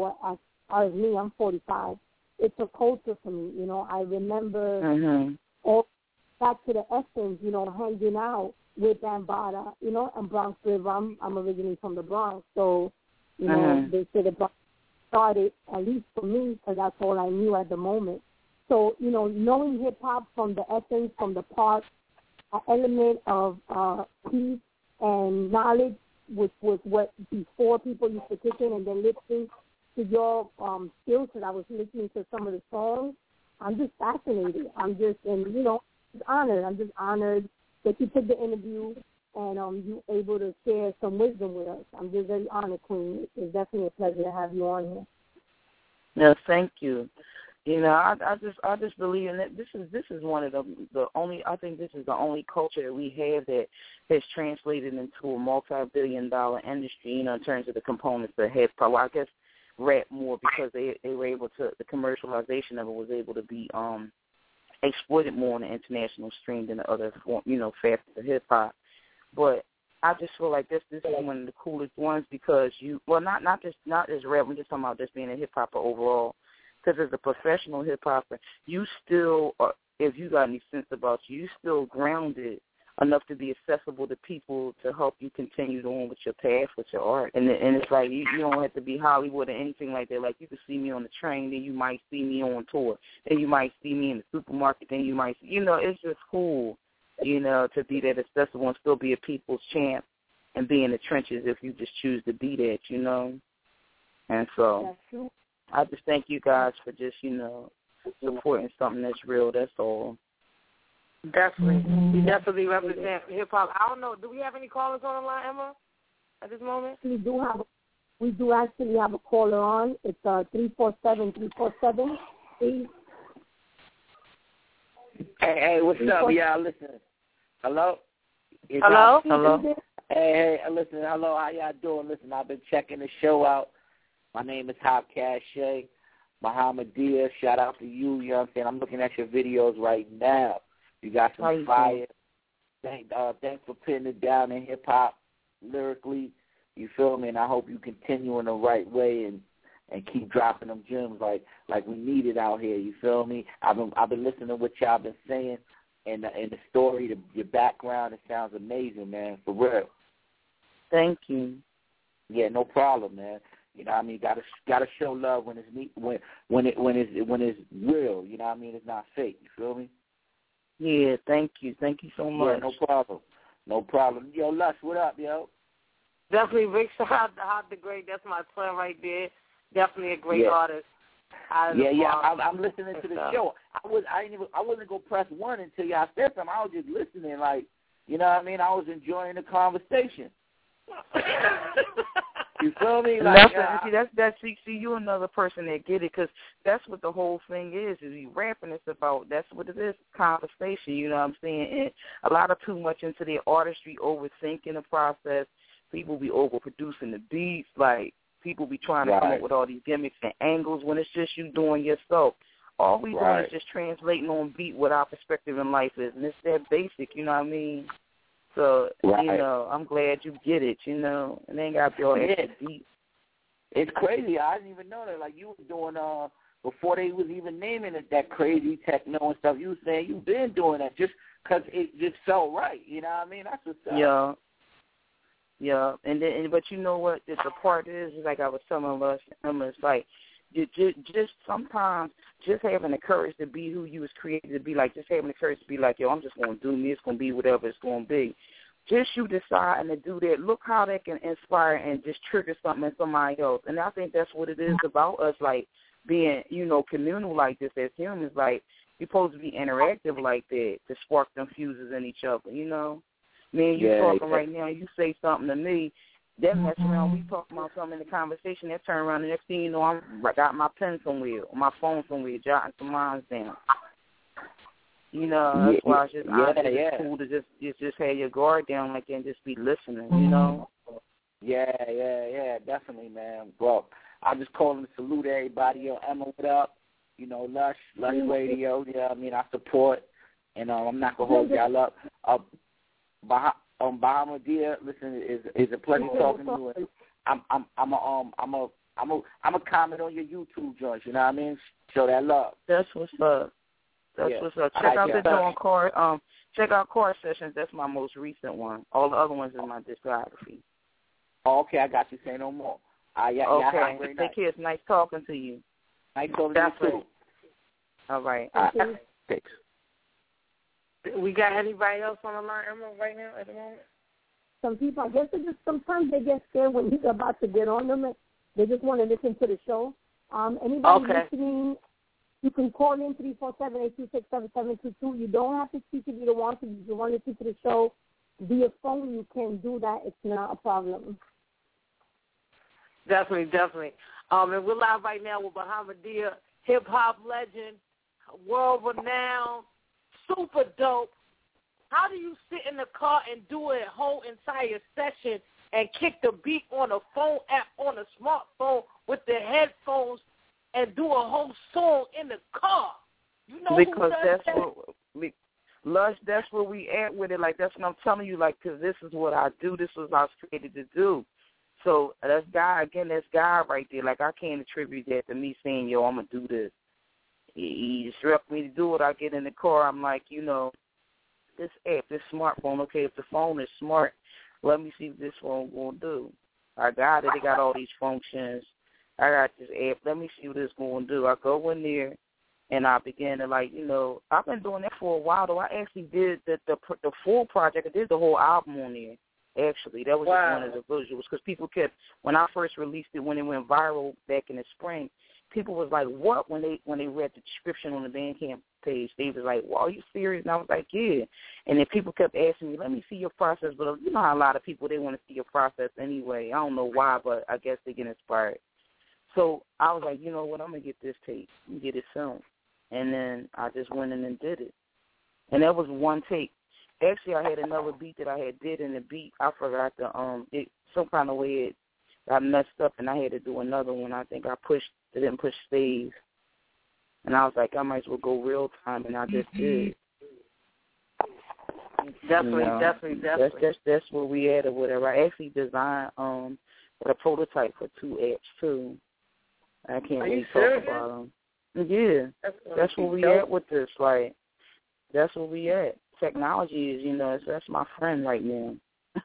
as me, I'm 45. It's a culture for me. You know, I remember all back to the essence, you know, hanging out with Bambaataa, you know, and Bronx River. I'm originally from the Bronx, so, you know, they say the Bronx started, at least for me, because that's all I knew at the moment. So, you know, knowing hip-hop from the essence, from the part, an element of peace and knowledge, which was what before people used to kick in and then lip sync to your skills, because I was listening to some of the songs. I'm just fascinated. I'm just honored. I'm just honored that you took the interview and you able to share some wisdom with us. I'm just very honored, Queen. It's definitely a pleasure to have you on here. No, thank you. You know, I just believe in it. This is one of the only. I think this is the only culture that we have that has translated into a multi-billion-dollar industry. You know, in terms of the components that hip hop. Well, I guess rap more because they were able to. The commercialization of it was able to be exploited more on the international stream than the other form, you know, facets of hip hop. But I just feel like this is one of the coolest ones because not just rap. I'm just talking about just being a hip hopper overall. Because as a professional hip hopper, you still, if you got any sense about you still grounded enough to be accessible to people to help you continue on with your path, with your art. And it's like you don't have to be Hollywood or anything like that. Like you can see me on the train, then you might see me on tour, then you might see me in the supermarket, then you might see, you know, it's just cool, you know, to be that accessible and still be a people's champ and be in the trenches if you just choose to be that, you know. And so that's true. I just thank you guys for just, you know, supporting something that's real. That's all. Definitely. We definitely represent hip-hop. I don't know. Do we have any callers on the line, Emma, at this moment? We do actually have a caller on. It's 347-347. Hey, what's up, y'all? Listen. Hello? Hello? Hey, listen. Hello, how y'all doing? Listen, I've been checking the show out. My name is Hop Cache, Muhammadia. Shout out to you, you know what I'm saying? I'm looking at your videos right now. You got some fire. Thanks for putting it down in hip-hop lyrically. You feel me? And I hope you continue in the right way and keep dropping them gems like we need it out here. You feel me? I've been listening to what y'all been saying and the story, your background. It sounds amazing, man, for real. Thank you. Yeah, no problem, man. You know what I mean? Gotta show love when it's when it's real. You know what I mean? It's not fake. You feel me? Yeah, thank you. Thank you so much. Yeah, no problem. Yo, Lush, what up, yo? Definitely big shout out to Hot the Great. That's my son right there. Definitely a great artist. Yeah. I'm listening to the show. I wasn't gonna press one until y'all said something. I was just listening, like, you know what I mean? I was enjoying the conversation. You feel me? Like, see, you another person that get it, because that's what the whole thing is you rapping. It's about, that's what it is, conversation, you know what I'm saying? A lot of too much into their artistry, overthinking the process. People be overproducing the beats, like, people be trying to come up with all these gimmicks and angles when it's just you doing yourself. All we doing is just translating on beat what our perspective in life is, and it's that basic, you know what I mean? So, you know, I'm glad you get it, you know, and they ain't got to be all extra deep. It's crazy. I didn't even know that. Like, you were doing, before they was even naming it that crazy techno and stuff, you were saying you've been doing that just because it just felt right. You know what I mean? That's what's up. Yeah. And then, but you know what? The part is, like I was telling us, it's like, just sometimes just having the courage to be who you was created to be, like just having the courage to be like, yo, I'm just going to do me. It's going to be whatever it's going to be. Just you deciding to do that. Look how that can inspire and just trigger something in somebody else. And I think that's what it is about us, like being, you know, communal like this as humans. Like, you're supposed to be interactive like that to spark them fuses in each other, you know? Me and you talking right now, you say something to me, that mess around, we talking about something in the conversation, that turn around, the next thing you know, I got my pen somewhere, or my phone somewhere, jotting some lines down. You know, that's why it's cool to just have your guard down like that and just be listening, you know? Yeah, definitely, man. Well, I'm just calling to salute everybody. Yo, Emma, what up? You know, Lush Radio, yeah, I mean, I support. and I'm not gonna hold y'all up. Bahama Dia, listen, is a pleasure talking to you. I'm a comment on your YouTube joints. You know what I mean? Show that love. That's what's up. What's up. Check out the joint card. Check out Car Sessions. That's my most recent one. All the other ones in my discography. Oh, okay, I got you. Say no more. Okay. Take care. It's nice talking to you. Nice talking to you too. All right. Thanks. We got anybody else on the line right now at the moment? Some people, I guess, sometimes they get scared when you're about to get on them. They just want to listen to the show. Anybody listening, you can call in 347-826-7722. You don't have to speak if you don't want to. If you want to listen to the show via phone, you can do that. It's not a problem. Definitely. And we're live right now with Bahama Dia, hip-hop legend, world-renowned, super dope. How do you sit in the car and do a whole entire session and kick the beat on a phone app, on a smartphone with the headphones and do a whole song in the car? You know because that's where we at with it. Like, that's what I'm telling you, like, because this is what I do. This is what I was created to do. So that's God right there. Like, I can't attribute that to me saying, yo, I'm going to do this. He instructed me to do it. I get in the car. I'm like, this app, this smartphone, okay, if the phone is smart, let me see what this phone going to do. I got it. It got all these functions. I got this app. Let me see what it's going to do. I go in there, and I began to, I've been doing that for a while, though. I actually did the full project. I did the whole album on there, actually. That was just one of the visuals, because people kept, when I first released it, when it went viral back in the spring, people was like, what? When they read the description on the Bandcamp page, they was like, well, are you serious? And I was like, yeah. And then people kept asking me, let me see your process. But you know how a lot of people, they want to see your process anyway. I don't know why, but I guess they get inspired. So I was like, you know what, I'm going to get this tape and get it filmed. And then I just went in and did it. And that was one take. Actually, I had another beat that I had did, and the beat, I forgot to, some kind of way it got messed up, and I had to do another one. I think I didn't push staves. And I was like, I might as well go real time, and I just did. Definitely. That's where we at or whatever. I actually designed a prototype for 2 apps, too. I can't really talk about them. Yeah, that's where we at with this. Like, that's where we at. Technology is, that's my friend right now.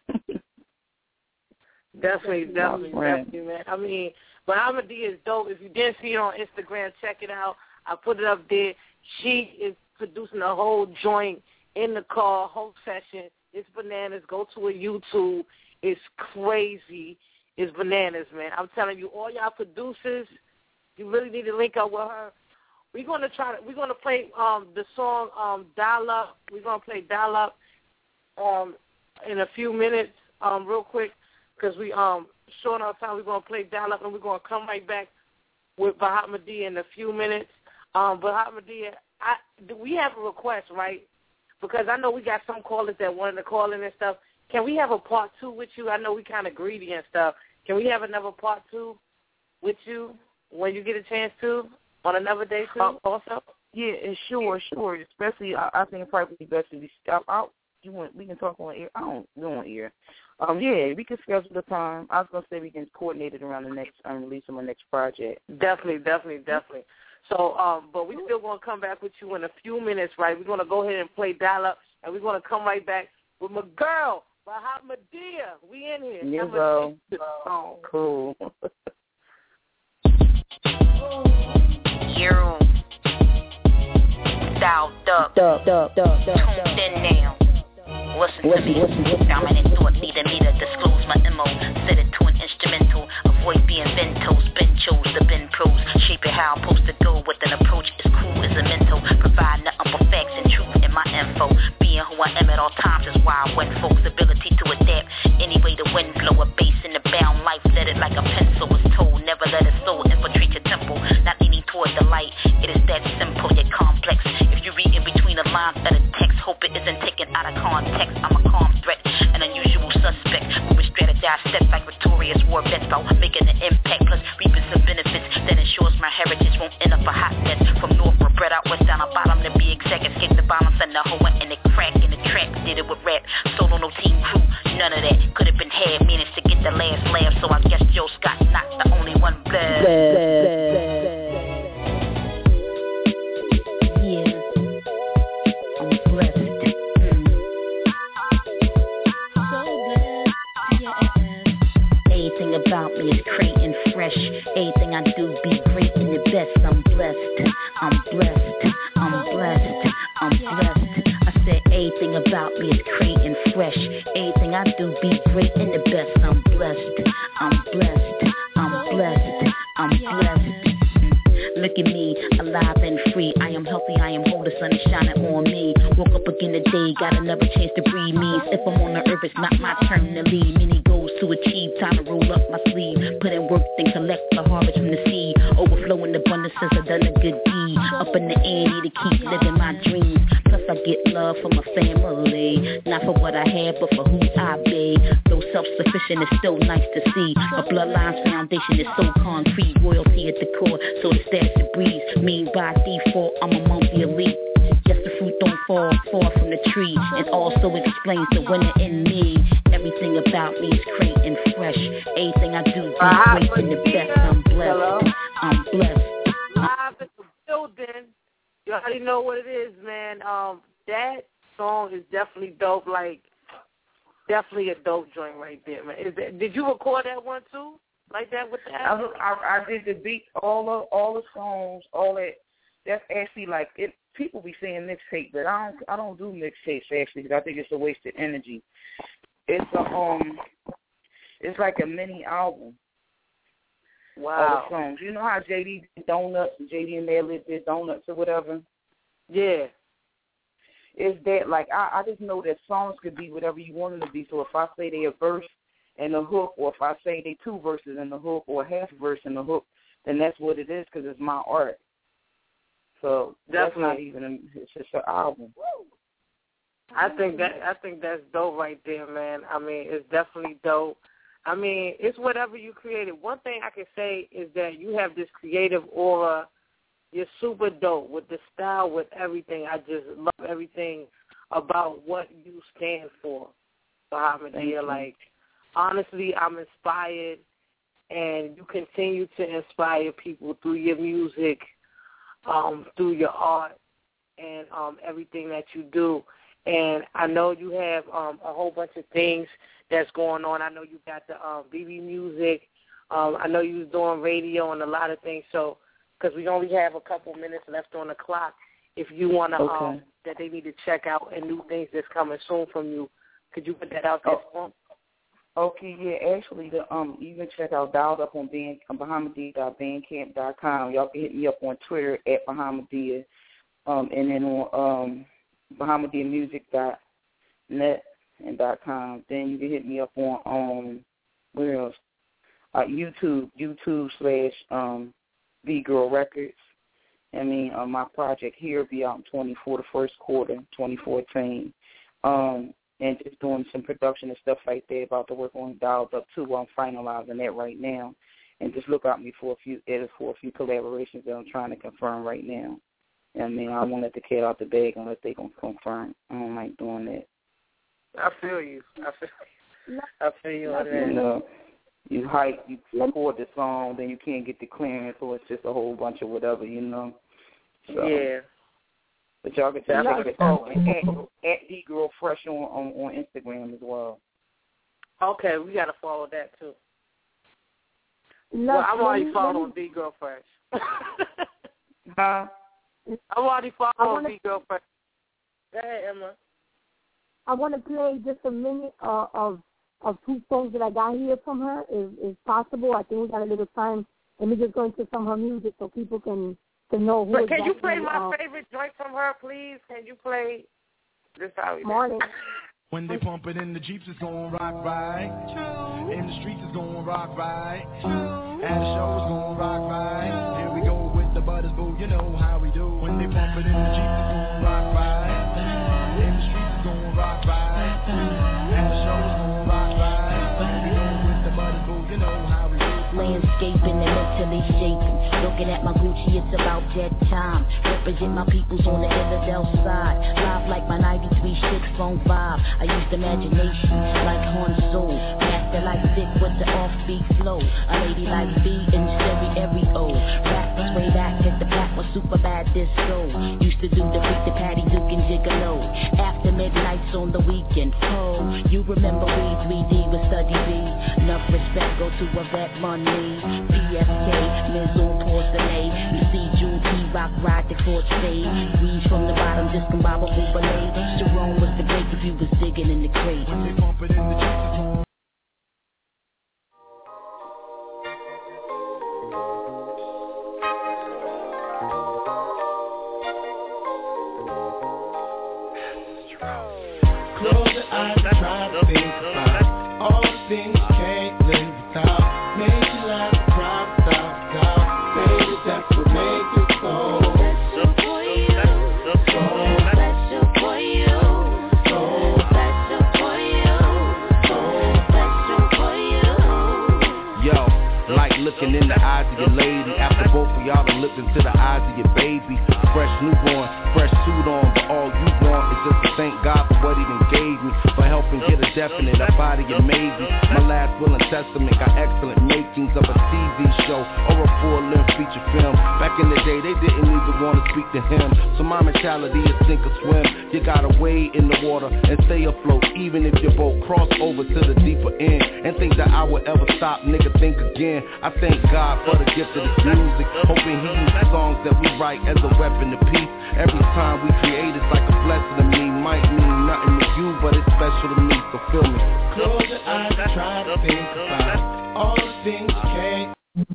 Definitely, man. I mean, Bahama Dia is dope. If you didn't see it on Instagram, check it out. I put it up there. She is producing a whole joint in the car, whole session. It's bananas. Go to her YouTube. It's crazy. It's bananas, man. I'm telling you, all y'all producers, you really need to link up with her. We're gonna play the song Dial Up. We're gonna play Dial Up in a few minutes, real quick, because we short on time. We're gonna play Dial Up, and we're gonna come right back with Bahama Dia in a few minutes. Bahama Dia, we have a request, right? Because I know we got some callers that wanted to call in and stuff. Can we have a part 2 with you? I know we kind of greedy and stuff. Can we have another part 2 with you when you get a chance to on another day too? Also, yeah, sure. Especially, I think it probably be best if we stop out. We can talk on air. I don't do on air. Yeah, we can schedule the time. I was gonna say we can coordinate it around the next release of my next project. Definitely. So, but we still gonna come back with you in a few minutes, right? We're gonna go ahead and play Dial Up, and we're gonna come right back with my girl, Bahama Dia. We in here. Yes, bro. Cool. You're dialed up, tuned in now. Listen to me. Dominant thought leading me to disclose my MO. Set it to an instrumental. Avoid being bentos. Ben chose the Ben pros. Shape it how I'm supposed to go with an approach as cool as a mental. Provide nothing but facts and truth in my info. Being who I am at all times is why I went folks' ability to adapt. Anyway, the wind blow a bass in the bound life. Let it like a pencil was told. Never let it slow infiltrate your temple. Not leaning toward the light. It is that simple yet complex. If you read in between the lines of the text, hope it isn't taken out of context. I'm a calm threat, an unusual suspect. Moving strategize steps like victorious war vets. While making an impact plus reaping some benefits that ensures my heritage won't end up a hot mess. From north, we're bred out west down the bottom to be exact. Escape the violence and the whole fresh. Everything I do be great and the best. I'm blessed, I'm blessed, I'm blessed, I'm blessed. I said everything about me is great and fresh. Everything I do be great and the best. I'm blessed, I'm blessed, I'm blessed, I'm blessed. Look at me, alive and free. I am healthy, I am whole, the sun is shining on me. Woke up again today, got another chance to breathe. Means if I'm on the earth, it's not my turn to lead. Many goals to achieve, time to roll up my sleeve. Put in work, then collect the harvest from the seed. Overflowing abundance since I've done a good deed. Up in the air, need to keep living my dreams. Plus I get love from my family. Not for what I have, but for who I be. Though self-sufficient is still nice to see. My bloodline's foundation is so concrete. Royalty at the core, so the status it breeze. Mean by default, I'm among the elite. Just the fruit don't fall far from the tree. It also explains the winner in me. Everything about me is great and fresh. Everything I do be great and the best. I'm blessed, I'm blessed. Live at the building. You already know what it is, man. That song is definitely dope. Like, definitely a dope joint right there, man. Did you record that one too? Like that with the album? I did the beat, all the songs, all that. That's actually like it. People be saying mixtape, but I don't do mixtapes actually because I think it's a wasted energy. It's it's like a mini album. Wow. Of the songs. You know how JD did Donuts and JD and Madlib did Donuts or whatever? Yeah. It's that, like, I just know that songs could be whatever you want them to be. So if I say they a verse and a hook, or if I say they two verses and the hook, or a half verse and the hook, then that's what it is because it's my art. So that's not even it's just an album. I think that's dope right there, man. I mean, it's definitely dope. I mean, it's whatever you created. One thing I can say is that you have this creative aura. You're super dope with the style, with everything. I just love everything about what you stand for, Bahamadia. Like, honestly, I'm inspired, and you continue to inspire people through your music, through your art, and everything that you do. And I know you have a whole bunch of things that's going on. I know you got the BB music. I know you was doing radio and a lot of things. So, because we only have a couple minutes left on the clock, if you want to, that they need to check out and new things that's coming soon from you, could you put that out there for them? Okay, yeah, actually, you can check out Dialed Up on Bahamadia.bandcamp.com. Y'all can hit me up on Twitter at Bahamadia, and then on BahamaDiaMusic.net and .com. Then you can hit me up on where else? YouTube V-Girl Records. I mean, my project here will be out in 24, the first quarter, 2014. And just doing some production and stuff like that. About to work on Dialed Up too. I'm finalizing that right now. And just look out me for a few collaborations that I'm trying to confirm right now. I mean, I won't let the cat out the bag unless they gonna confirm. I don't like doing that. I feel you. I feel you on that. You know, you hype, you record the song, then you can't get the clearance, so it's just a whole bunch of whatever, you know. So, yeah. But y'all can check it out at D-Girl-Fresh on Instagram as well. Okay, we got to follow that too. Well, I'm already following D-Girl-Fresh. Huh? I'm already following D-Girl-Fresh. Go ahead, Emma. I want to play just a minute of two songs that I got here from her, if possible. I think we got a little time. Let me just go into some of her music so people can know who Can you play my favorite joint from her, please? Can you play this out? Morning. When they pump it in the Jeeps, it's gon' rock right. True. In the streets, it's gon' rock right. True. At the show, it's gon' rock right. Here we go with the butters, boo, you know how we do. When they pump it in the Jeeps, it's gon' rock right. In the streets, it's gon' rock right. At the show, it's gon' rock right. Here we go with the butters, boo, you know how we do. Landscaping and mentally shaping. Looking at my Gucci, it's about that time. Represent my peoples on the Illidale side. Live like my 93 6-phone vibe. I use imagination like Hanzo. Master like Vic with the offbeat flow. A lady like B in stereo. Rappers way back, hit the back with super bad disco. Used to do the beat, the Patty Duke and Gigolo. After midnights on the weekend. Oh, you remember we 3D with Study B. Enough respect, go to a vet money. PS torch fade. Weeds from the bottom, discombobable belay. Jerome was the great if you was digging in the crate. When they bump it in the streets, it's on. Close your eyes and try to think about all the things you can't live without. Make you laugh and cry without doubt. Baby, that's what makes it so Special for you. So special for you. So special for you. So special for you. Yo, like looking in the eyes of your lady. After both of y'all are looking to the eyes of your baby. Fresh newborn, fresh suit on, but all you want is just to thank God for what he done gave me. For helping get a definite up out of your maybe. My last will and testament got excellent makings of a TV show or a full-length feature film. Back in the day, they didn't even want to speak to him. So my mentality is sink or swim. You gotta wade in the water and stay afloat, even if your boat cross over to the deeper end. And think that I would ever stop, nigga, think again. I thank God for the gift of this music, hoping he uses songs that we write as a weapon of peace. Every time we create, it's like a blessing to me. Might mean nothing to you, but it's special to me, so feel me. Close your eyes and try to think about all the things you can't.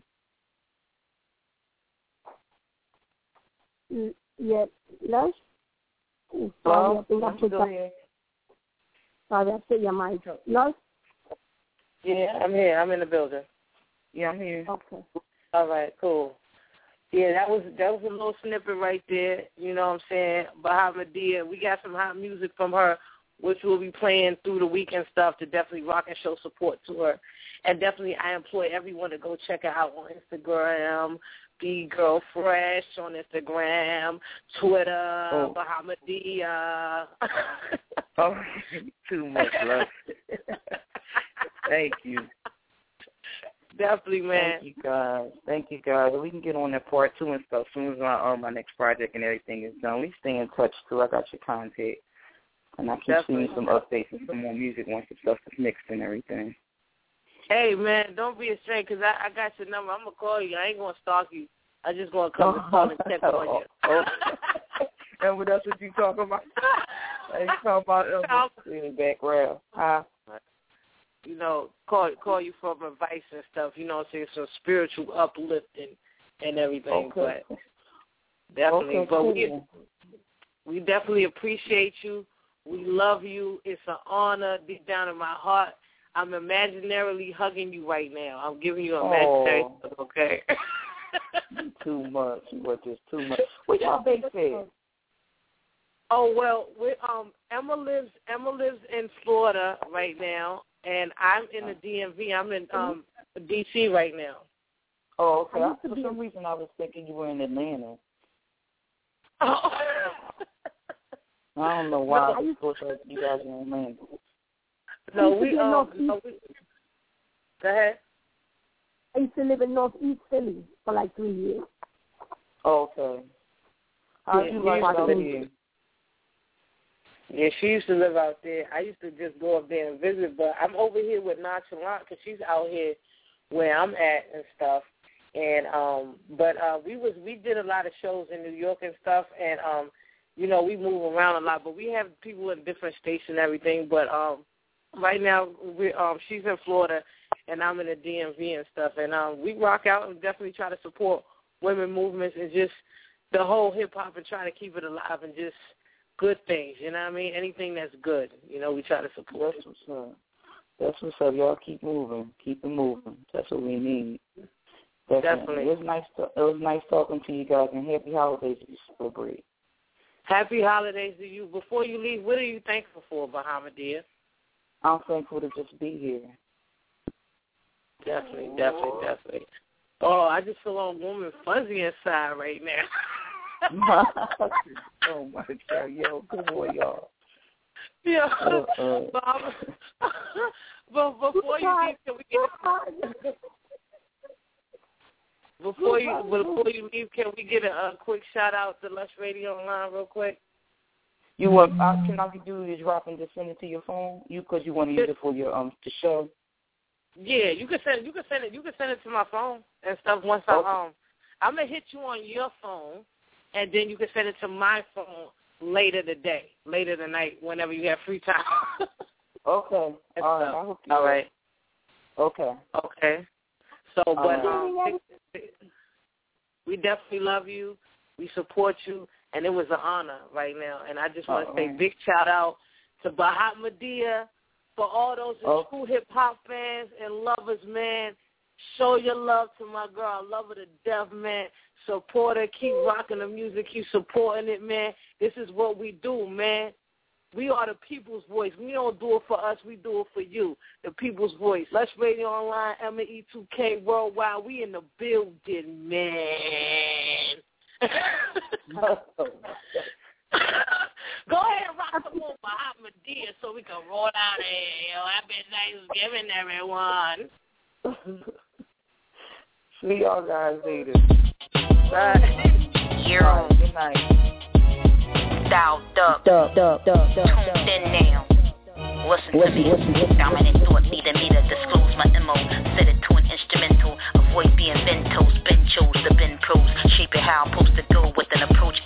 Yeah, Lush? Sorry, I think I put that. Sorry, I said your mic. Lush? Yeah, I'm here. I'm in the building. Yeah, I'm here. Okay. All right, cool. Yeah, that was a little snippet right there. You know what I'm saying? Bahamadia. We got some hot music from her, which we'll be playing through the week and stuff to definitely rock and show support to her. And definitely I employ everyone to go check her out on Instagram, Be Girl Fresh on Instagram, Twitter, Bahamadia. Oh, too much love. Thank you. Definitely, man. Thank you, guys. We can get on that part 2 and stuff as soon as my next project and everything is done. We stay in touch, too. I got your contact. And I keep seeing some updates and some more music once the stuff is mixed and everything. Hey, man, don't be ashamed because I got your number. I'm going to call you. I ain't going to stalk you. I just going to come and call and check on you. And what else did you talk about? You talk about in the background. Huh? You know, call you for advice and stuff, you know what I'm saying, some spiritual uplifting and everything. Okay. But definitely, okay, but cool. we definitely appreciate you. We love you. It's an honor deep down in my heart. I'm imaginarily hugging you right now. I'm giving you an imaginary hug, okay? Too much. But just too much. What y'all big said? Oh, well, Emma lives in Florida right now. And I'm in the DMV. I'm in D.C. right now. Oh, okay. For some reason, I was thinking you were in Atlanta. Oh. I don't know why. I thought you guys were in Atlanta. No, we go ahead. I used to live in Northeast Philly for like 3 years. Oh, okay. How do you like out here? Yeah, she used to live out there. I used to just go up there and visit, but I'm over here with Nonchalant because she's out here where I'm at and stuff. And we did a lot of shows in New York and stuff, and you know, we move around a lot, but we have people in different states and everything. But right now she's in Florida and I'm in the DMV and stuff, and we rock out and definitely try to support women movements and just the whole hip hop and try to keep it alive and just good things, you know what I mean? Anything that's good, you know, we try to support. That's what's up. That's what's up. Y'all keep moving. Keep it moving. That's what we need. Definitely. It was nice talking to you guys, and happy holidays to you, celebrate. Happy holidays to you. Before you leave, what are you thankful for, Bahamadia? I'm thankful to just be here. Definitely. Oh, I just feel all warm and fuzzy inside right now. Oh my God, yo, good boy, y'all. Yeah, but before you leave, can we get before you leave, can we get a quick shout out to Lush Radio Online real quick? You what? Can I do is drop and just send it to your phone? Because you want to use it for your the show. Yeah, you can send it to my phone and stuff. Once I'm gonna hit you on your phone. and then you can send it to my phone later tonight, whenever you have free time. Okay. All right. I hope you all right. Okay. Okay. So, but we definitely love you. We support you, and it was an honor right now. And I just want to say big shout out to Bahat Madea for all those true hip hop fans and lovers, man. Show your love to my girl. I love her to death, man. Support her. Keep rocking the music. Keep supporting it, man. This is what we do, man. We are the people's voice. We don't do it for us. We do it for you, the people's voice. Lush Radio Online, ME2K Worldwide. We in the building, man. Go ahead and rock some more Bahat Madea so we can roll out of here. Happy Thanksgiving, everyone. See y'all guys later. Bye. You're good night. Dialed up. Tuned in now. Listen to me. Dominant thought leading me to disclose my MO. Set it to an instrumental. Avoid being bentos. Ben chose the Ben pros. Shape it how I'm supposed to go with an approach